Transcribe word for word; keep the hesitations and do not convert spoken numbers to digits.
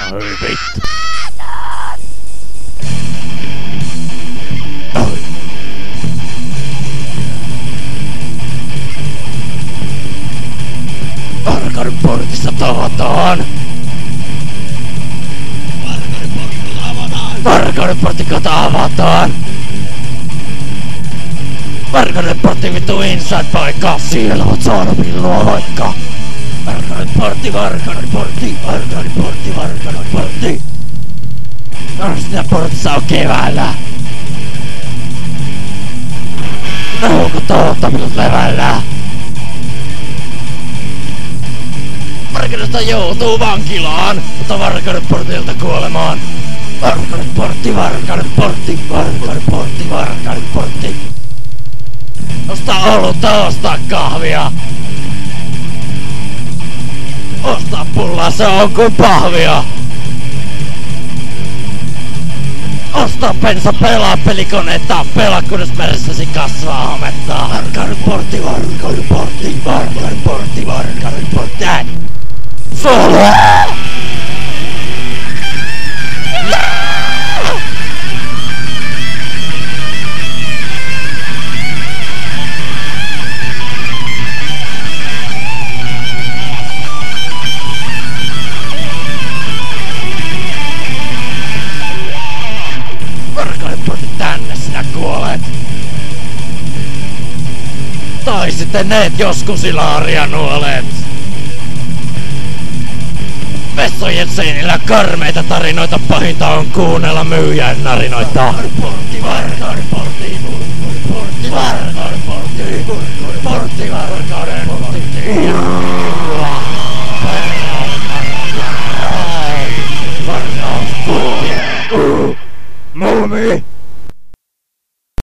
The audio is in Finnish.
Oi vittu. Arkaden portissa tavataan. Arkaden portikota avataan. Arkaden portti vittu inside paikka. Siellä oot saanut millua vaikka. Arkaden portti, Arkaden portti, Arkaden portti, Arkaden portti. Sitä portissa on keväällä. Onko totta minut levällä? Varkaudesta joutuu vankilaan, mutta Varkauden portilta kuolemaan. Varkauden portti, Varkauden portti, Varkauden portti, Varkauden portti. Osta olutta, osta kahvia. Osta pullaa, se on kuin pahvia. Osta bensa, pelaa pelikoneita, pelaa kunnes meressäsi kasvaa hometta. Varkauden portti, Varkauden portti, Varkauden portti, Varkauden portti. Solo! Varkauden portti, tänne sinä kuolet! Tai sitten neet joskus ilaaria nuolet! Vessojen seinillä karmeita tarinoita, pahinta on kuunnella myyjän narinoita. Varkauden portti, Varkauden portti, portti, Varkauden portti, portti, Varkauden portti. Varkauden portti. Mumi!